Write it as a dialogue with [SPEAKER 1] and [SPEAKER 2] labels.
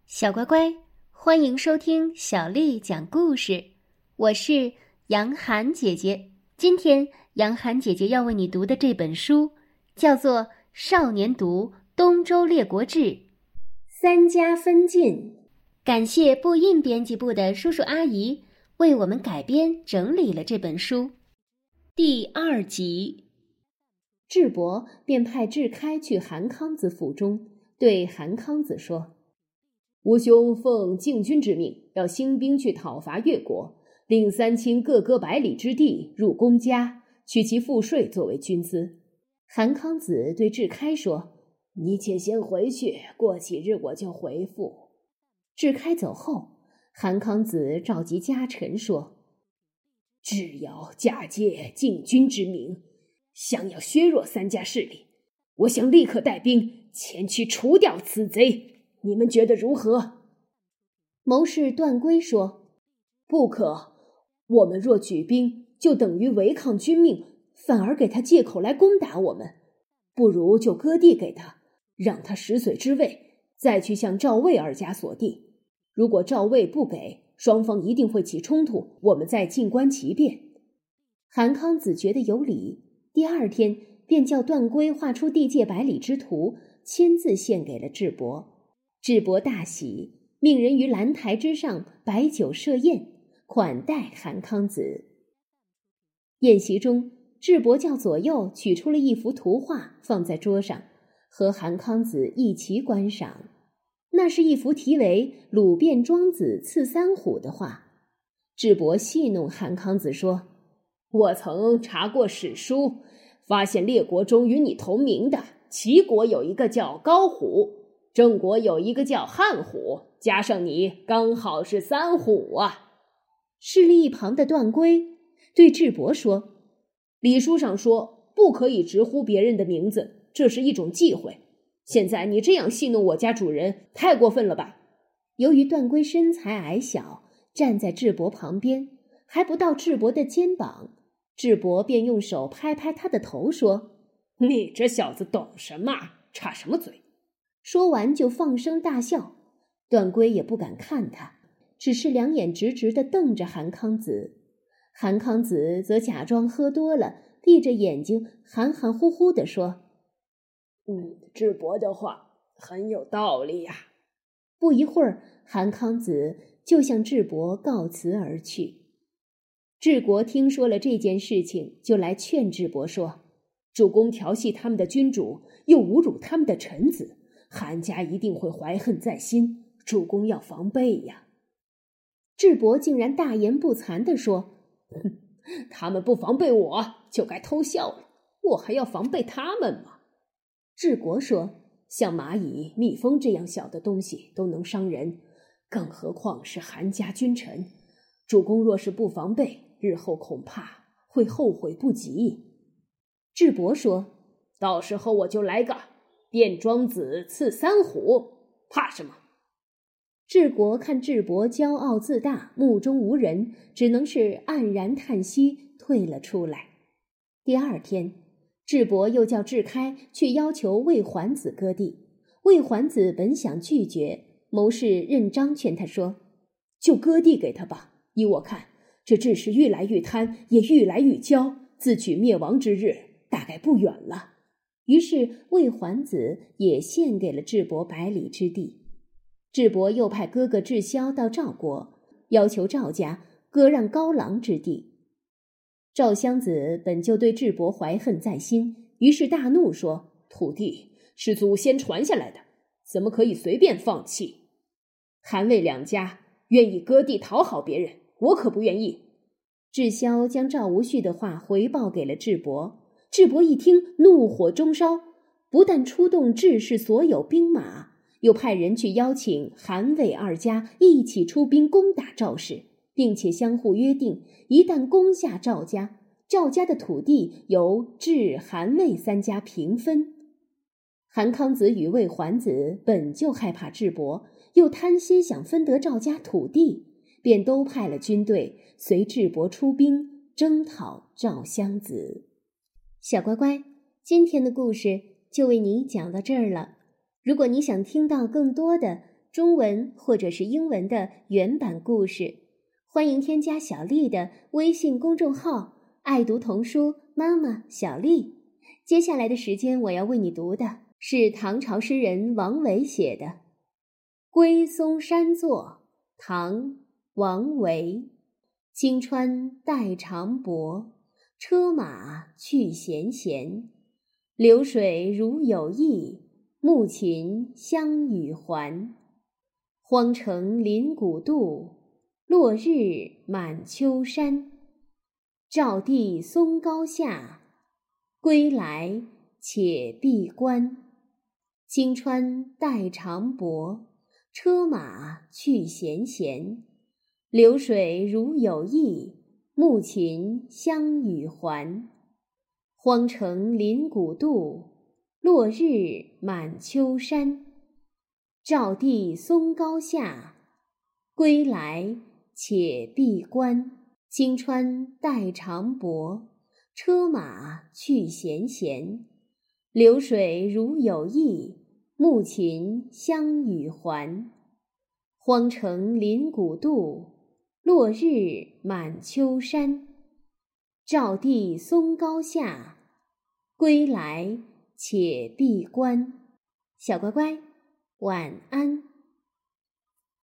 [SPEAKER 1] 小乖乖，欢迎收听小丽讲故事，我是杨涵姐姐。今天杨涵姐姐要为你读的这本书叫做《少年读东周列国志》，三家分晋。感谢布印编辑部的叔叔阿姨为我们改编整理了这本书。第2集，智伯便派智开去韩康子府中，对韩康子说：
[SPEAKER 2] 吾兄奉晋军之命，要兴兵去讨伐越国，令三卿各割100里之地入公家，取其赋税作为军资。
[SPEAKER 1] 韩康子对智开说：
[SPEAKER 2] 你且先回去，过几日我就回复。
[SPEAKER 1] 智开走后，韩康子召集家臣说：
[SPEAKER 2] 智瑶假借晋军之名，想要削弱三家势力，我想立刻带兵前去除掉此贼，你们觉得如何？
[SPEAKER 1] 谋士段珪说：
[SPEAKER 2] 不可，我们若举兵，就等于违抗军命，反而给他借口来攻打我们，不如就割地给他，让他10岁之位，再去向赵魏2家索地。如果赵魏不给，双方一定会起冲突，我们再静观其变。
[SPEAKER 1] 韩康子觉得有理，第2天便叫段珪画出地界100里之图，亲自献给了智伯。智伯大喜，命人于兰台之上摆酒设宴，款待韩康子。宴席中，智伯叫左右取出了一幅图画放在桌上，和韩康子一齐观赏。那是一幅题为《鲁变庄子刺三虎》的画。智伯戏弄韩康子说：
[SPEAKER 2] 我曾查过史书，发现列国中与你同名的，齐国有一个叫高虎，郑国有一个叫汉虎，加上你刚好是3虎啊。
[SPEAKER 1] 势力一旁的段珪对智伯说：
[SPEAKER 2] 礼书上说不可以直呼别人的名字，这是一种忌讳，现在你这样戏弄我家主人，太过分了吧。
[SPEAKER 1] 由于段珪身材矮小，站在智伯旁边还不到智伯的肩膀，智伯便用手拍拍他的头说：
[SPEAKER 2] 你这小子懂什么，插什么嘴。
[SPEAKER 1] 说完就放声大笑。段珪也不敢看他，只是2眼直直地瞪着韩康子。韩康子则假装喝多了，闭着眼睛含含糊糊地说：
[SPEAKER 2] 智伯的话很有道理呀。
[SPEAKER 1] 不一会儿，韩康子就向智伯告辞而去。智国听说了这件事情，就来劝智伯说：
[SPEAKER 2] 主公调戏他们的君主，又侮辱他们的臣子，韩家一定会怀恨在心，主公要防备呀。
[SPEAKER 1] 智伯竟然大言不惭地说：
[SPEAKER 2] 他们不防备我，就该偷笑了，我还要防备他们吗？
[SPEAKER 1] 智国说：
[SPEAKER 2] 像蚂蚁、蜜蜂这样小的东西都能伤人，更何况是韩家君臣，主公若是不防备，日后恐怕会后悔不及。
[SPEAKER 1] 智伯说：
[SPEAKER 2] 到时候我就来个变庄子刺3虎，怕什么？
[SPEAKER 1] 智国看智伯骄傲自大，目中无人，只能是黯然叹息，退了出来。第2天，智伯又叫智开去要求魏桓子割地。魏桓子本想拒绝，谋士任章劝他说：
[SPEAKER 2] 就割地给他吧，依我看，这智是愈来愈贪，也愈来愈骄，自取灭亡之日大概不远了。
[SPEAKER 1] 于是魏桓子也献给了智伯100里之地。智伯又派哥哥智霄到赵国，要求赵家割让高狼之地。赵襄子本就对智伯怀恨在心，于是大怒说：
[SPEAKER 2] 土地是祖先传下来的，怎么可以随便放弃？韩魏2家愿意割地讨好别人，我可不愿意。
[SPEAKER 1] 智霄将赵无恤的话回报给了智伯，智伯一听，怒火中烧，不但出动智氏所有兵马，又派人去邀请韩魏2家一起出兵攻打赵氏，并且相互约定，一旦攻下赵家，赵家的土地由智、韩、魏3家平分。韩康子与魏桓子本就害怕智伯，又贪心想分得赵家土地，便都派了军队随智伯出兵征讨赵襄子。小乖乖，今天的故事就为你讲到这儿了。如果你想听到更多的中文或者是英文的原版故事。欢迎添加小丽的微信公众号“爱读童书妈妈小丽”。接下来的时间，我要为你读的是唐朝诗人王维写的《归松山作》，唐·王维。青川带长柏，车马去闲闲。流水如有意，暮禽相与还。荒城临古渡，落日满秋山。照地松高下，归来且闭关。青川带长柏，车马去闲闲。流水如有意，暮禽相与还。荒城临古渡，落日满秋山。照地松高下，归来且闭关。青川带长柏，车马去闲闲。流水如有意，暮禽相与还。荒城临古渡，落日满秋山。照地松高下，归来且闭关。小乖乖，晚安。